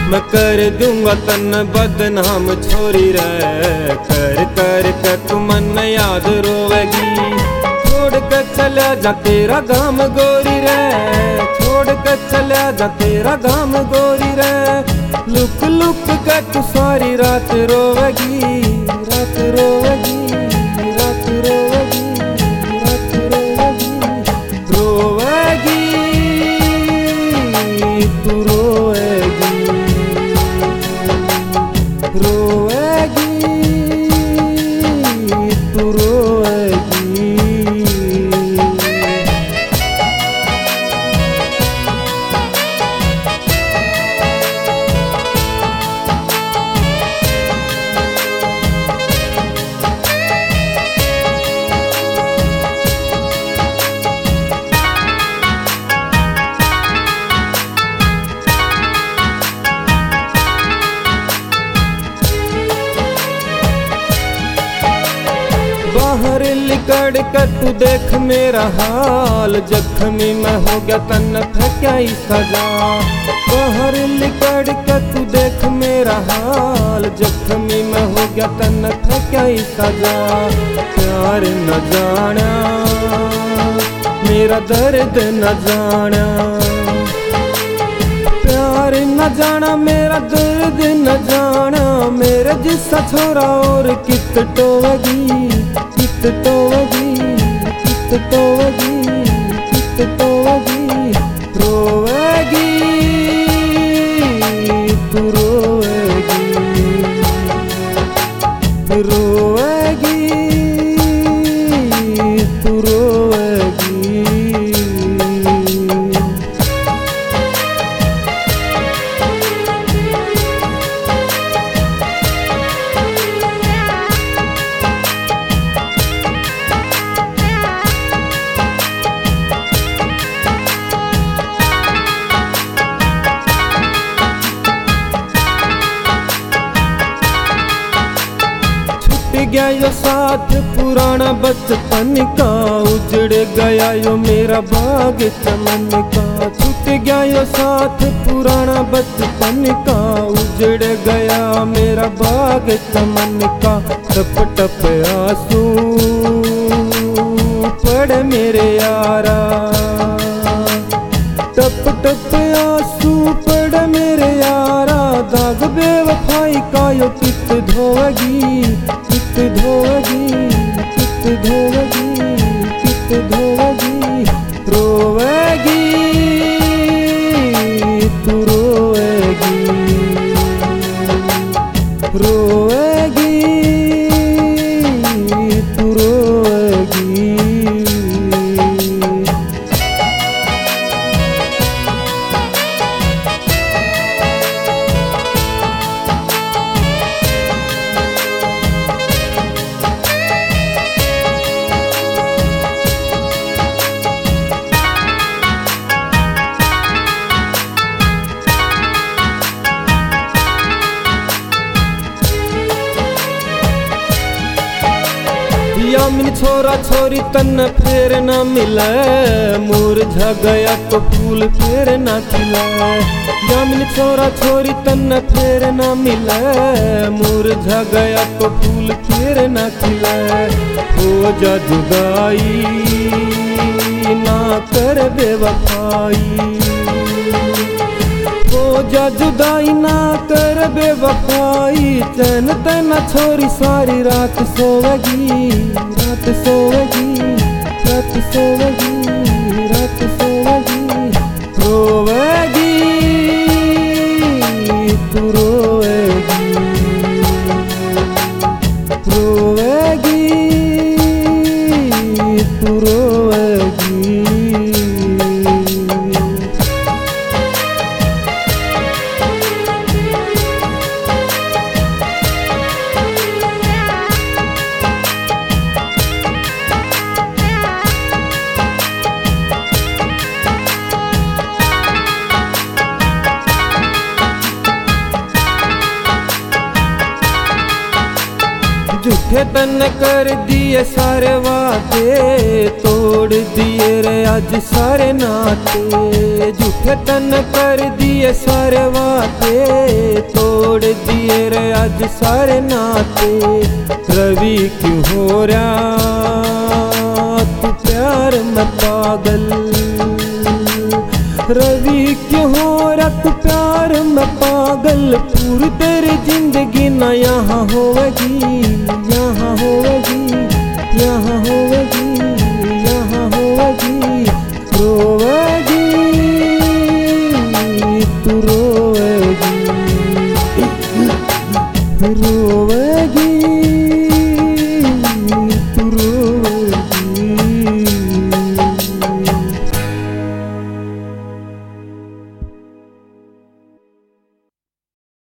मैं कर दूंगा तन बदनाम छोरी रे, कर कर के तू मन याद रोवेगी। छोड़ के चला जा तेरा गाम गोरी रे, छोड़ के चला जा तेरा गाम गोरी रे। लुक लुक के तू सारी रात रोवेगी, रात रोवेगी, रात रोवेगी, रात रोवेगी, रोवेगी तू रोवेगी, रोवेगी तू रोवेगी। बाहर लिकड़ कर तू देख मेरा हाल, जख्मी मैं हो गया तन फैक्याई सजा। बाहर लिकड़ कर तू देख मेरा हाल, जख्मी मैं हो गया तन फैक्याई सजा। प्यार न जाना मेरा दर्द न जाना, प्यार न जाना मेरा दर्द न जाना। मेरे जिसा छोरा और कित टोवेगी, कित टोवेगी, कित टोवेगी, कित टोवेगी, रोवेगी तू रोवेगी, रोवेगी तू रोवेगी। गया यो साथ पुराना बचपन का, उजड़ गया यो मेरा बाग चमन का। छूट गया यो साथ पुराना बचपन का, उजड़ गया मेरा बाग चमन का। टप टप आंसू पड़े मेरे यारा, टप टप आंसू पड़े मेरे यारा। दाग बेवफाई का यो कित धोवेगी, कित धोवेगी, कित धोवेगी, कित धोवेगी, रोवेगी तू रोवेगी, रोवेगी तू रोवेगी। यामिन छोरा छोरी तन फेर न मिले, मुरझा गया तो फूल फेर न खिले। यामिन छोरा छोरी तन फेर न मिले, मुरझा गया तो फूल फेर न खिले। हो जा जुदाई ना कर बेवफाई, हो जा जुदाई ना कर बेवफाई। चैन तना छोरी सारी रात सोवेगी, रात सोवेगी, रात सोवेगी, रात सोवेगी, रोवेगी तू रोवेगी, रोवेगी तू रोवेगी। झूठे तन कर दिए सारे वादे, तोड़ दिए रे आज सारे नाते। झूठे तन कर दिए सारे वादे, तोड़ दिए रे आज सारे नाते। रवि क्यों हो रहा तू प्यार में पागल, रवि क्यों हो रहा तू प्यार में पागल। पूरी तेरी जिंदगी ना यहाँ होगी, यहाँ होगी, यहाँ होगी, यहाँ होगी। रोवेगी तू रोवेगी, रोवेगी